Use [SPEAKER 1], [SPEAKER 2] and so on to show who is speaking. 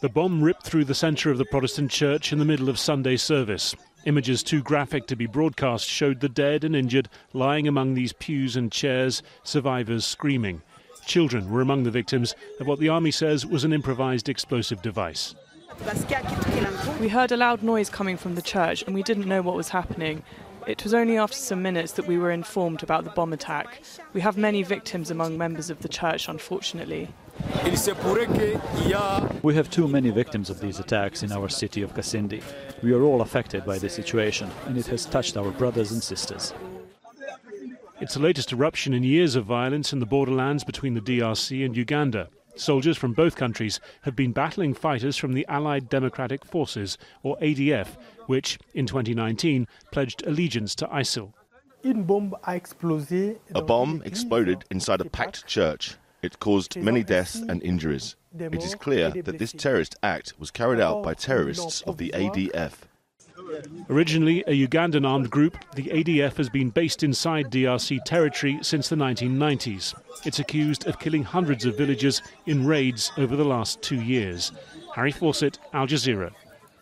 [SPEAKER 1] The bomb ripped through the centre of the Protestant church in the middle of Sunday service. Images too graphic to be broadcast showed the dead and injured lying among these pews and chairs, survivors screaming. Children were among the victims of what the army says was an improvised explosive device.
[SPEAKER 2] We heard a loud noise coming from the church and we didn't know what was happening. It was only after some minutes that we were informed about the bomb attack. We have many victims among members of the church, unfortunately.
[SPEAKER 3] We have too many victims of these attacks in our city of Kasindi. We are all affected by this situation, and it has touched our brothers and sisters.
[SPEAKER 1] It's the latest eruption in years of violence in the borderlands between the DRC and Uganda. Soldiers from both countries have been battling fighters from the Allied Democratic Forces, or ADF, which, in 2019, pledged allegiance to ISIL.
[SPEAKER 4] A bomb exploded inside a packed church. It caused many deaths and injuries. It is clear that this terrorist act was carried out by terrorists of the ADF.
[SPEAKER 1] Originally a Ugandan armed group, the ADF has been based inside DRC territory since the 1990s. It's accused of killing hundreds of villagers in raids over the last 2 years. Harry Fawcett, Al Jazeera.